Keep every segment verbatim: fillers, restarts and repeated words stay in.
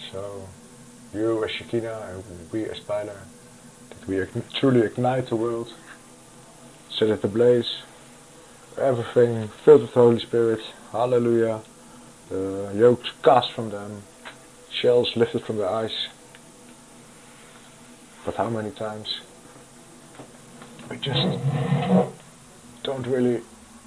So, you as Shekinah and we as Tyler, that we truly ignite the world, set it ablaze, everything filled with the Holy Spirit, hallelujah, the yokes cast from them, shells lifted from their eyes. But how many times we just don't really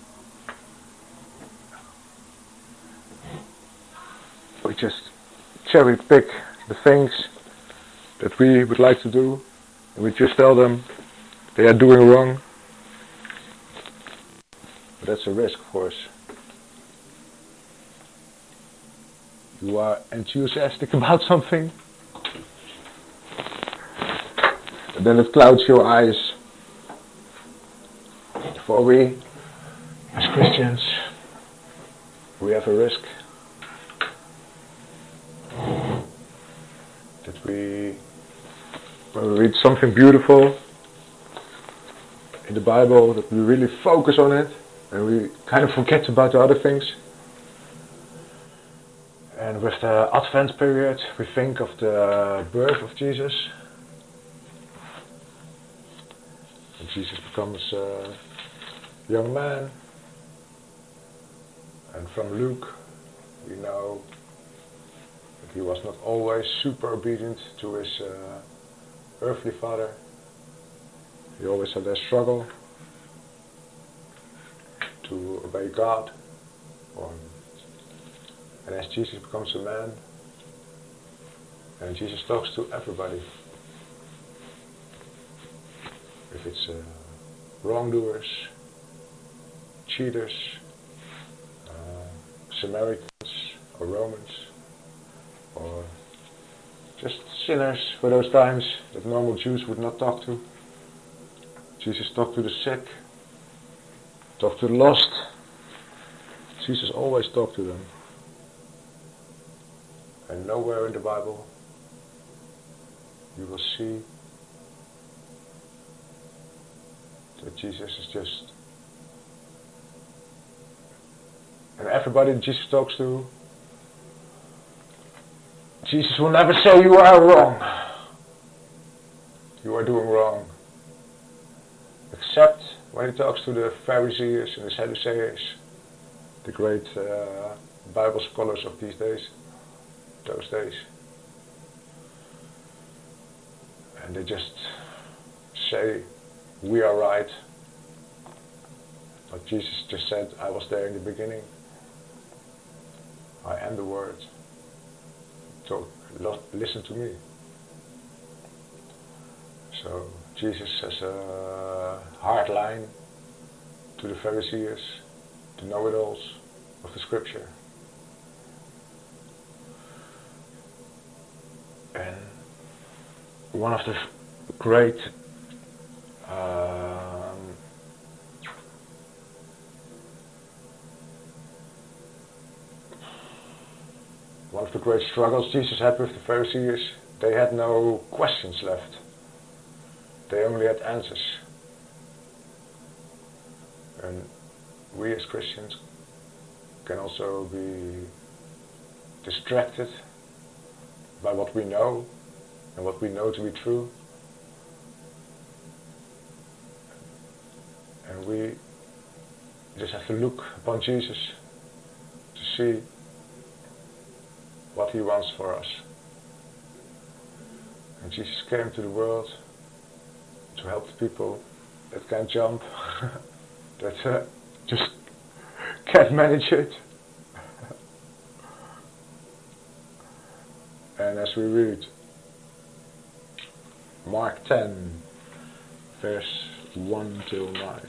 we just cherry pick the things that we would like to do, and we just tell them they are doing wrong. But that's a risk, of course. You are enthusiastic about something, and then it clouds your eyes. For we, as Christians, we have a risk that we, when we read something beautiful in the Bible, that we really focus on it, and we kind of forget about the other things. And with the Advent period, we think of the birth of Jesus. And Jesus becomes a young man. And from Luke, we know that he was not always super obedient to his uh, earthly father. He always had a struggle to obey God. Or, and as Jesus becomes a man, and Jesus talks to everybody. If it's uh, wrongdoers, cheaters, uh, Samaritans or Romans, or just sinners for those times that normal Jews would not talk to. Jesus talked to the sick, talked to the lost. Jesus always talked to them. And nowhere in the Bible you will see that Jesus is just... And everybody that Jesus talks to, Jesus will never say you are wrong. You are doing wrong. Except when he talks to the Pharisees and the Sadducees, the great uh, Bible scholars of these days, those days. And they just say, we are right. But Jesus just said, I was there in the beginning. I am the Word. So listen to me. So Jesus has a hard line to the Pharisees, the know-it-alls of the Scripture. And one of the great um, one of the great struggles Jesus had with the Pharisees, they had no questions left. They only had answers. And we as Christians can also be distracted by what we know and what we know to be true. And we just have to look upon Jesus to see what he wants for us. And Jesus came to the world to help the people that can't jump, that uh, just can't manage it. And as we read Mark ten, verse one till nine.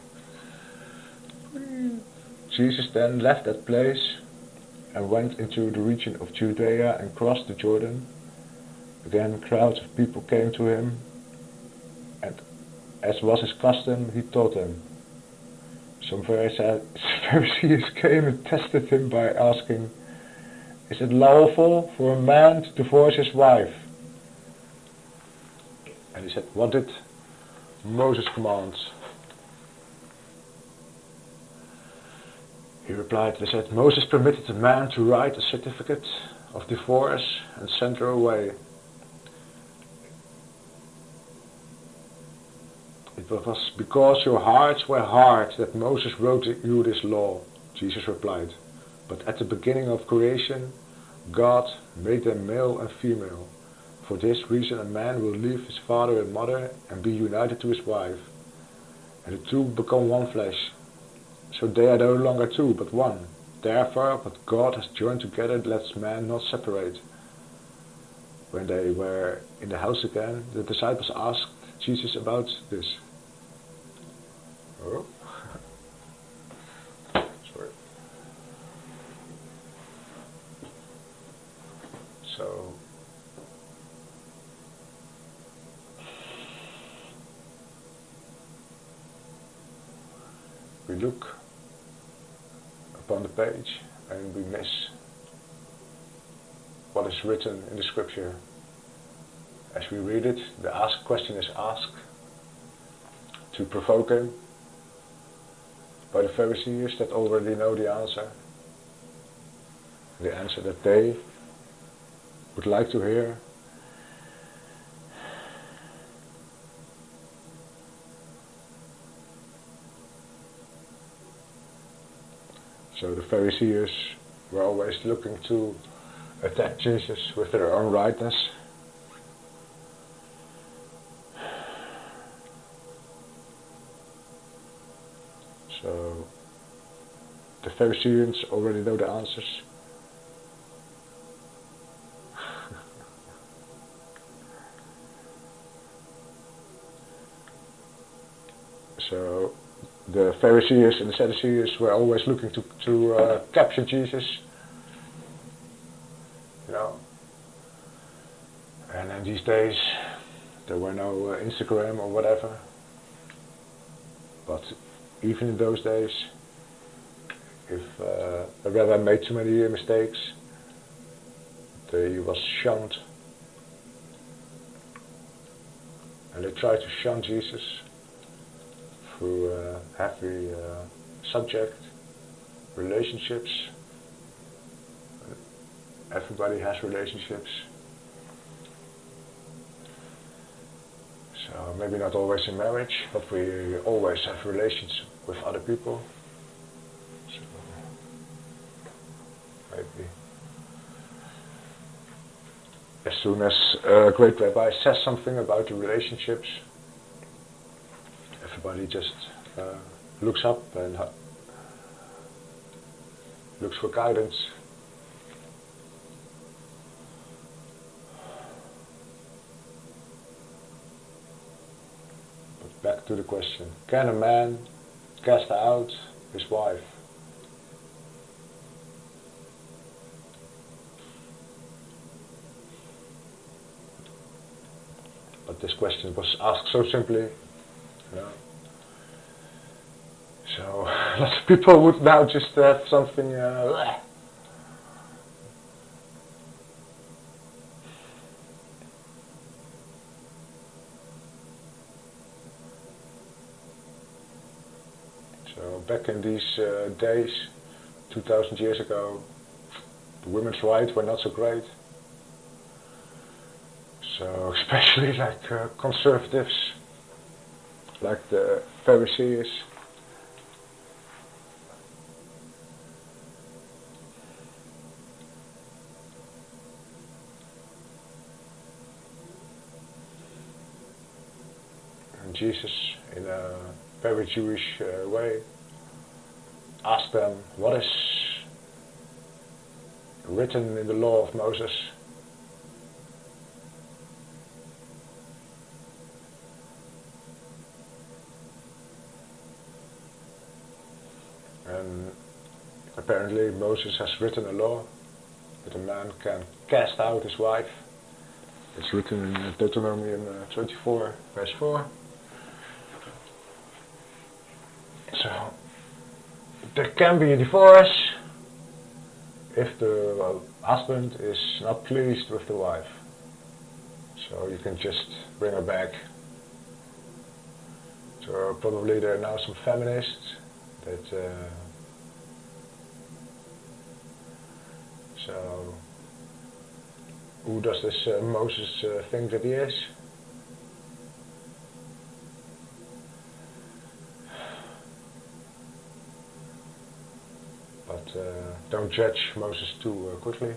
Jesus then left that place and went into the region of Judea and crossed the Jordan. Again, crowds of people came to him, and as was his custom, he taught them. Some Pharisees came and tested him by asking, is it lawful for a man to divorce his wife? And he said, what did Moses command? He replied, they said, Moses permitted a man to write a certificate of divorce and sent her away. It was because your hearts were hard that Moses wrote you this law, Jesus replied. But at the beginning of creation, God made them male and female. For this reason a man will leave his father and mother and be united to his wife, and the two become one flesh. So they are no longer two, but one. Therefore, what God has joined together, lets man not separate. When they were in the house again, the disciples asked Jesus about this. Oh. Sorry. So, we look upon the page and we miss what is written in the scripture. As we read it, the ask question is asked to provoke him by the Pharisees that already know the answer, the answer that they would like to hear. So the Pharisees were always looking to attack Jesus with their own rightness. So the Pharisees already know the answers. So the Pharisees and the Sadducees were always looking to, to uh, capture Jesus. You know. And in these days there were no uh, Instagram or whatever. But even in those days, if uh, a rabbi made too many mistakes, he was shunned. And they tried to shun Jesus through a heavy uh, subject, relationships. Everybody has relationships. So maybe not always in marriage, but we always have relations with other people. So maybe as soon as a great rabbi says something about the relationships, everybody just uh, looks up and uh, looks for guidance. But back to the question, can a man cast out his wife? But this question was asked so simply, you know. So lots of people would now just have something uh, so back in these uh, days, two thousand years ago, the women's rights were not so great. So especially like uh, conservatives, like the Pharisees, and Jesus, in a very Jewish uh, way, asked them, what is written in the law of Moses? And apparently Moses has written a law that a man can cast out his wife. It's written in Deuteronomy uh, twenty-four, verse four. So there can be a divorce if the husband is not pleased with the wife. So you can just bring her back. So probably there are now some feminists that uh, so who does this uh, Moses uh, think that he is? But uh, don't judge Moses too uh, quickly.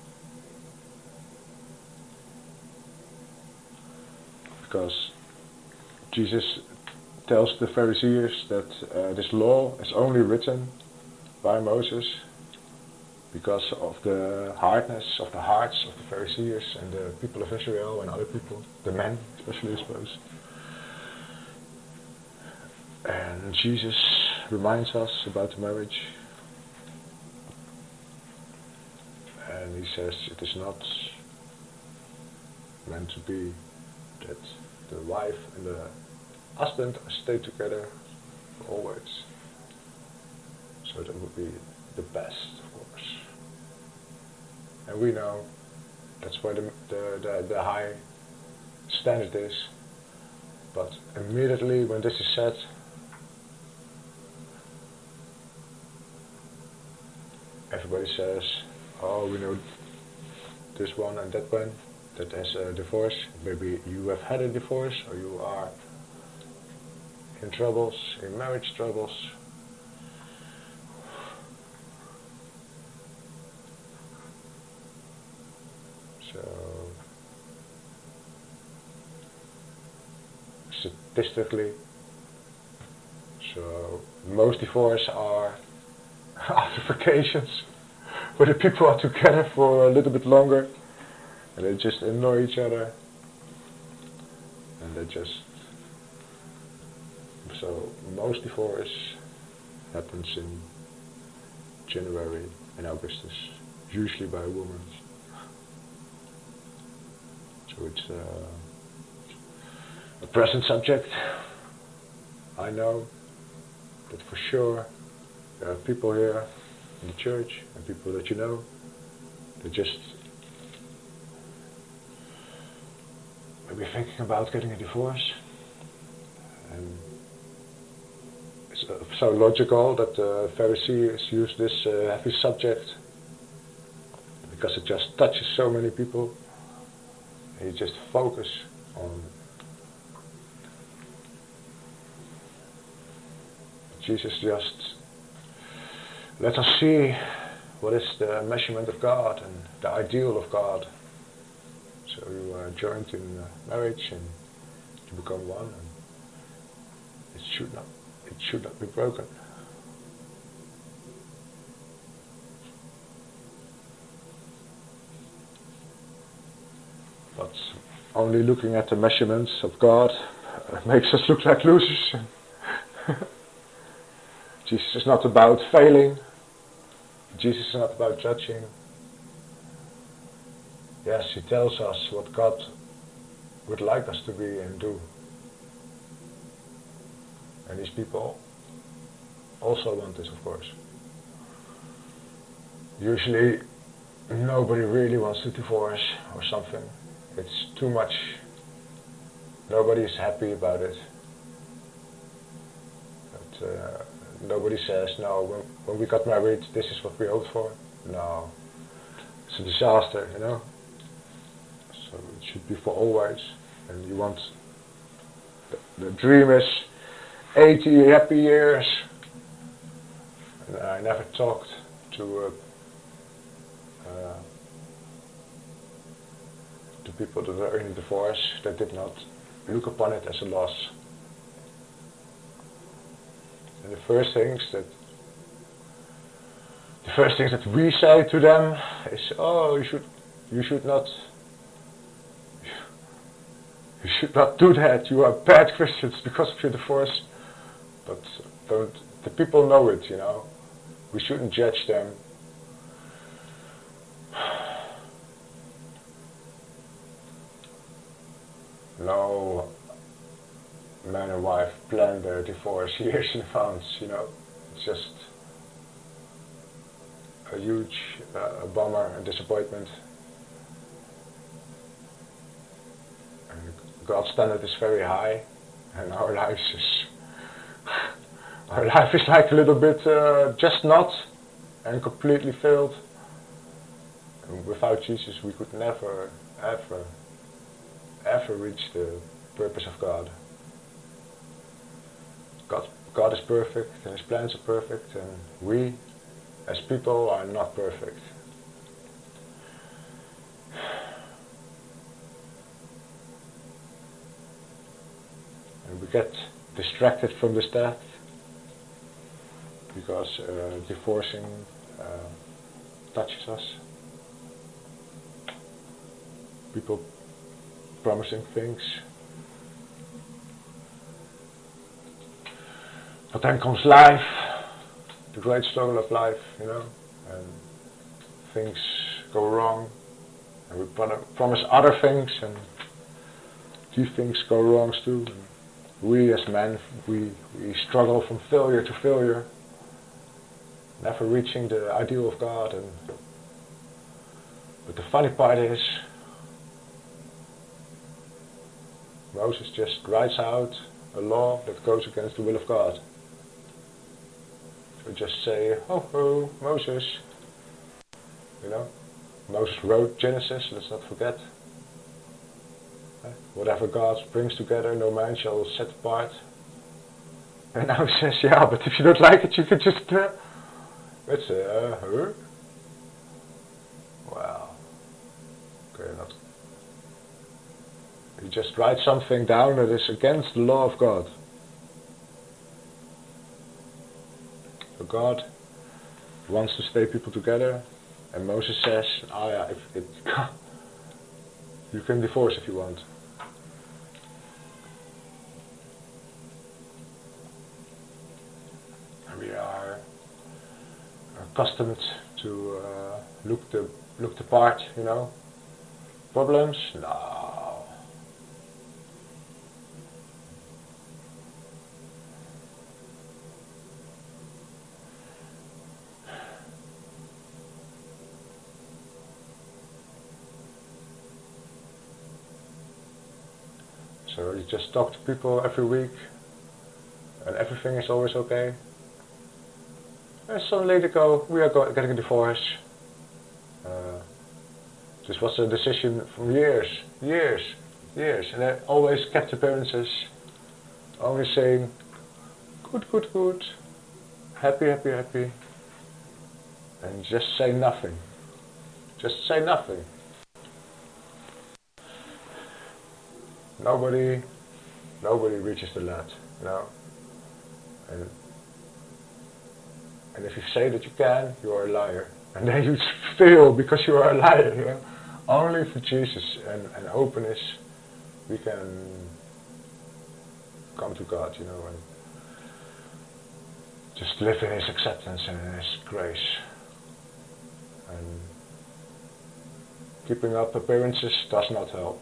Because Jesus tells the Pharisees that uh, this law is only written by Moses because of the hardness of the hearts of the Pharisees and the people of Israel and other people, the men especially, I suppose. And Jesus reminds us about the marriage, and he says it is not meant to be that the wife and the husband stay together for always. So that would be the best, of course. And we know that's where the, the, the, the high standard is. But immediately when this is said, everybody says, oh, we know this one and that one that has a divorce. Maybe you have had a divorce, or you are in troubles, in marriage troubles. So, statistically, so most divorces are after vacations, where the people are together for a little bit longer, and they just annoy each other, and they just, so most divorce happens in January and Augustus, usually by a woman. So it's uh, a present subject. I know that for sure there are people here in the church and people that you know that just maybe thinking about getting a divorce, and it's uh, so logical that the Pharisees use this uh, heavy subject because it just touches so many people, and you just focus on Jesus. Just let us see what is the measurement of God and the ideal of God. So you are joined in uh, marriage and you become one, and it should not, it should not be broken. But only looking at the measurements of God uh, makes us look like losers. Jesus is not about failing. Jesus is not about judging. Yes, he tells us what God would like us to be and do. And these people also want this, of course. Usually nobody really wants to divorce or something. It's too much. Nobody is happy about it. But uh, nobody says, no, when, when we got married, this is what we hoped for. No. It's a disaster, you know. So it should be for always, and you want, the, the dream is eighty happy years. And I never talked to uh, uh, to people that were in a divorce that did not look upon it as a loss. And the first things that the first things that we say to them is, oh, you should you should not. You should not do that. You are bad Christians because of your divorce. But don't, the people know it, you know. We shouldn't judge them. No man and wife plan their divorce years in advance, you know. It's just a huge uh, a bummer and disappointment. God's standard is very high, and our lives is our life is like a little bit uh, just not and completely failed. And without Jesus we could never, ever, ever reach the purpose of God. God, God is perfect and His plans are perfect, and we as people are not perfect. And we get distracted from this death because uh, divorcing uh, touches us. People promising things. But then comes life, the great struggle of life, you know, and things go wrong, and we promise other things, and these things go wrong too. And we as men, we, we struggle from failure to failure, never reaching the ideal of God. And but the funny part is, Moses just writes out a law that goes against the will of God. So just say, oh, oh, Moses. You know, Moses wrote Genesis, let's not forget. Whatever God brings together, no man shall set apart. And now he says, yeah, but if you don't like it, you can just... Uh, let's say, uh, huh? Wow. Okay, not... You just write something down that is against the law of God. So God wants to stay people together, and Moses says, oh yeah, if it, you can divorce if you want. And we are accustomed to uh, look the look the part, you know. Problems? No. So you just talk to people every week, and everything is always okay. And some later go, we are go getting a divorce. Uh, this was a decision from years, years, years, and I always kept appearances, always saying, good, good, good, happy, happy, happy, and just say nothing. Just say nothing. Nobody, nobody reaches the lat, you know. And, and if you say that you can, you are a liar. And then you fail because you are a liar, you know. Only for Jesus and, and openness we can come to God, you know, and just live in His acceptance and in His grace. And keeping up appearances does not help.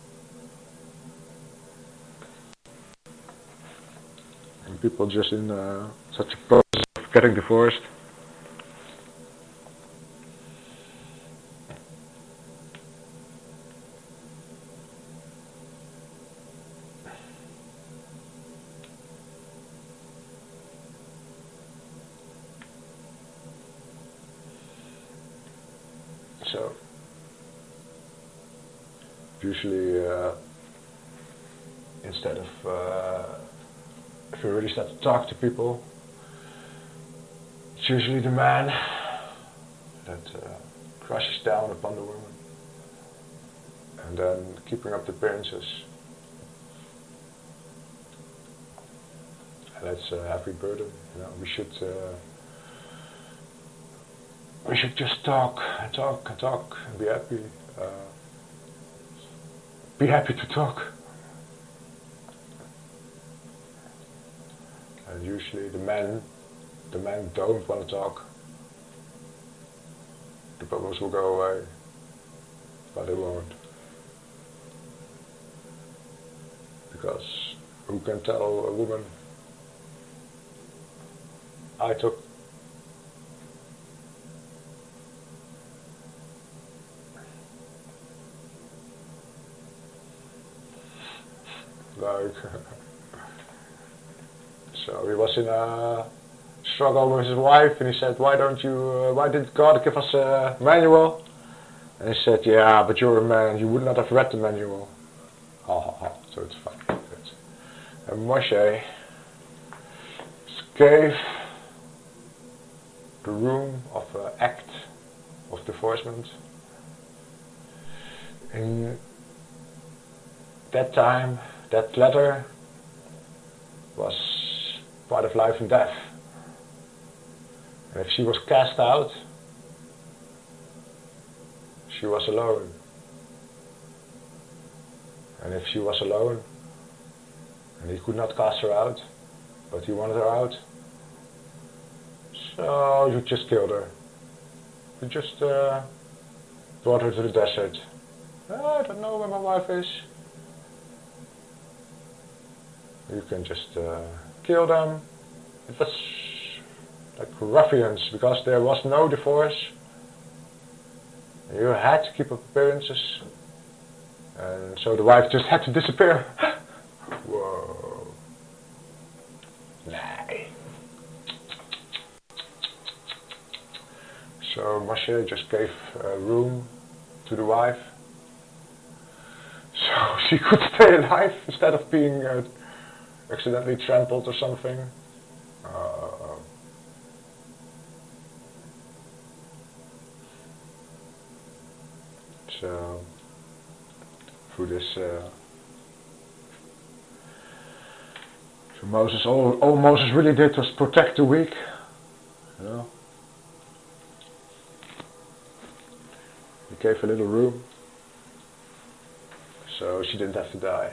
And people just in uh, such a process of getting divorced. So usually uh, instead of uh, if you really start to talk to people, it's usually the man that uh, crashes down upon the woman, and then keeping up the appearances. And that's a heavy burden, you know. We should uh, we should just talk and talk and talk and be happy. Uh, be happy to talk. And usually the men, the men don't want to talk. The problems will go away, but they won't. Because who can tell a woman, I took like so he was in a struggle with his wife, and he said, why don't you uh, why did God give us a manual? And he said, yeah, but you're a man, you would not have read the manual. Ha ha ha, so it's fine. It's, and Moshe gave the room of uh, act of divorcement. In that time, that letter was part of life and death. And if she was cast out, she was alone. And if she was alone, and he could not cast her out, but he wanted her out, so you just killed her. You just uh, brought her to the desert. I don't know where my wife is. You can just uh, kill them. It was like ruffians, because there was no divorce. You had to keep up appearances. And so the wife just had to disappear. Whoa. Nee. So Moshe just gave uh, room to the wife, so she could stay alive instead of being uh, accidentally trampled or something. Uh, so through this, uh, so Moses, all, all Moses really did was protect the weak, you know. He gave a little room, so she didn't have to die.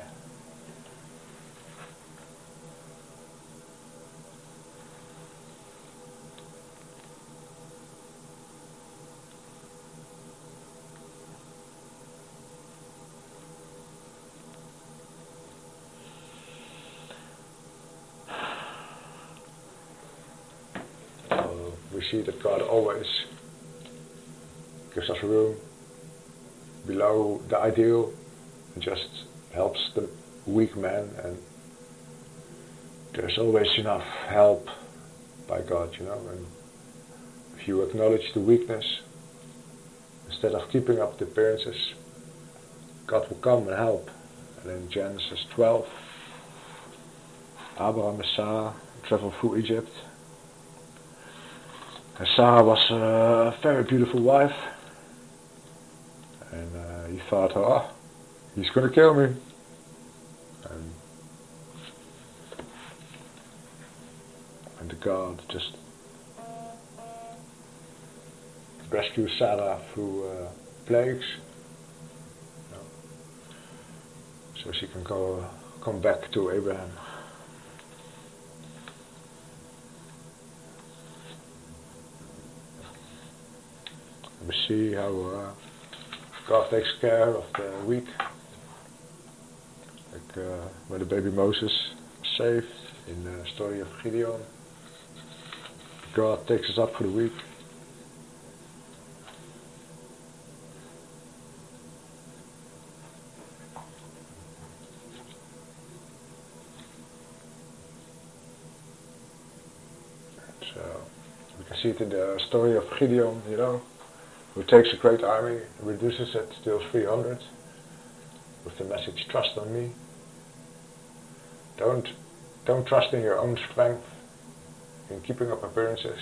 So we see that God always gives us room below the ideal, and just helps the weak man, and there's always enough help by God, you know. And if you acknowledge the weakness, instead of keeping up the appearances, God will come and help. And in Genesis twelve, Abraham and Sarah traveled through Egypt, and Sarah was a very beautiful wife. And uh, he thought, oh, he's going to kill me. And, and the God just rescued Sarah through uh, plagues, you know, so she can go come back to Abraham. And we see how uh, God takes care of the weak, like uh, when the baby Moses was saved in the story of Gideon. God takes us up for the weak. So we can see it in the story of Gideon, you know, who takes a great army, reduces it to three hundred, with the message, trust on me. Don't, don't trust in your own strength, in keeping up appearances.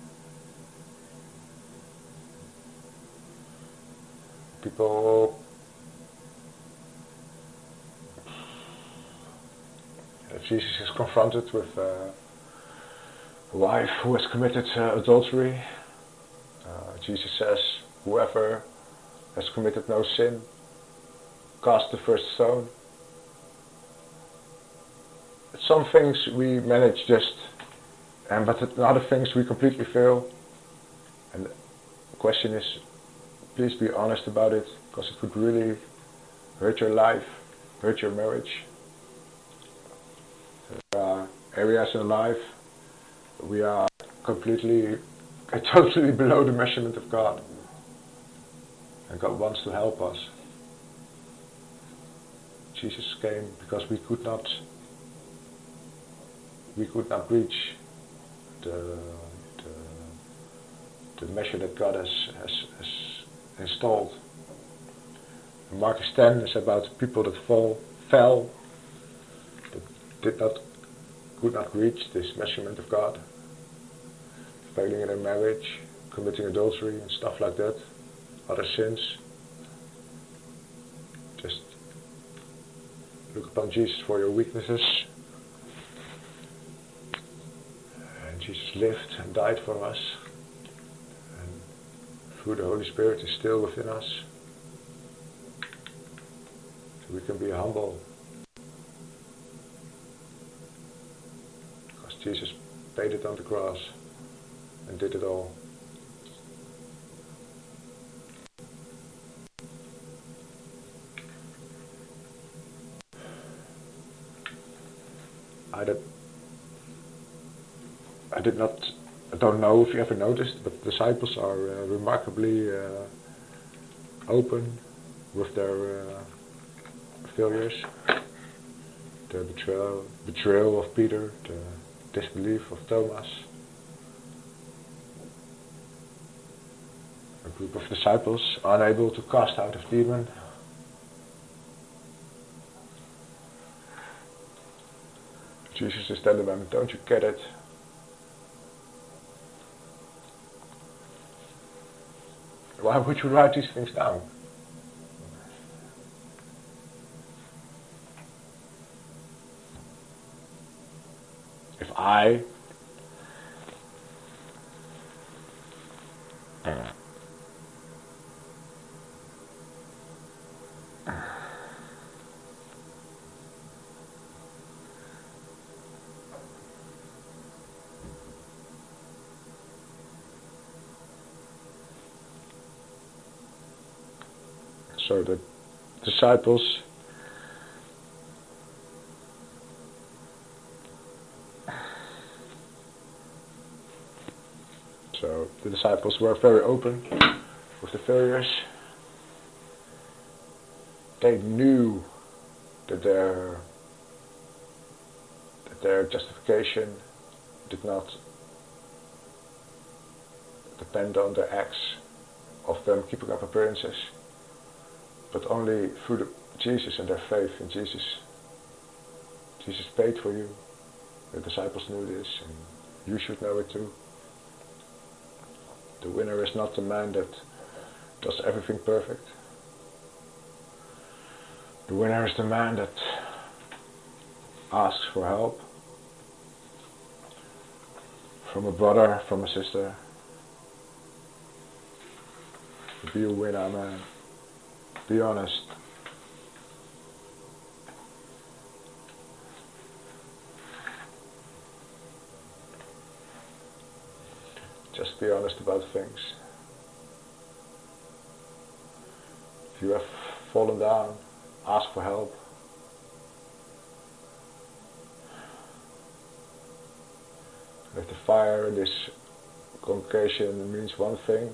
People, if Jesus is confronted with uh, a wife who has committed uh, adultery, Uh, Jesus says, whoever has committed no sin, cast the first stone. Some things we manage just, and but in other things we completely fail. And the question is, please be honest about it, because it could really hurt your life, hurt your marriage. There are areas in life we are completely are totally below the measurement of God, and God wants to help us. Jesus came because we could not we could not reach the the, the measure that God has, has, has installed Mark ten is about people that fall, fell, that did not, could not reach this measurement of God, failing in their marriage, committing adultery and stuff like that, other sins. Just look upon Jesus for your weaknesses. And Jesus lived and died for us. And through the Holy Spirit is still within us. So we can be humble. Because Jesus paid it on the cross and did it all. I did, I did not, I don't know if you ever noticed, but the disciples are uh, remarkably uh, open with their uh, failures, the betrayal, betrayal of Peter, the disbelief of Thomas. A group of disciples unable to cast out a demon. Jesus is telling them, don't you get it? Why would you write these things down? If I So the disciples So the disciples were very open with the failures. They knew that their that their justification did not depend on their acts of them keeping up appearances, but only through the, Jesus and their faith in Jesus. Jesus paid for you. The disciples knew this, and you should know it too. The winner is not the man that does everything perfect. The winner is the man that asks for help from a brother, from a sister. Be a winner, man. Be honest. Just be honest about things. If you have fallen down, ask for help. If the fire in this congregation means one thing,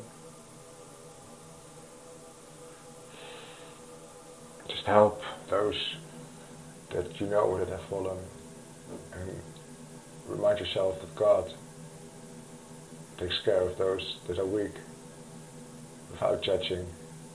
just help those that you know that have fallen, and remind yourself that God takes care of those that are weak without judging.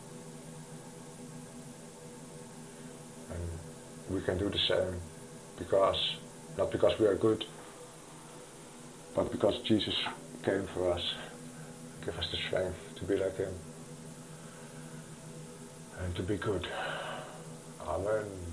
And we can do the same because, not because we are good, but because Jesus came for us, give us the strength to be like Him and to be good. Amen.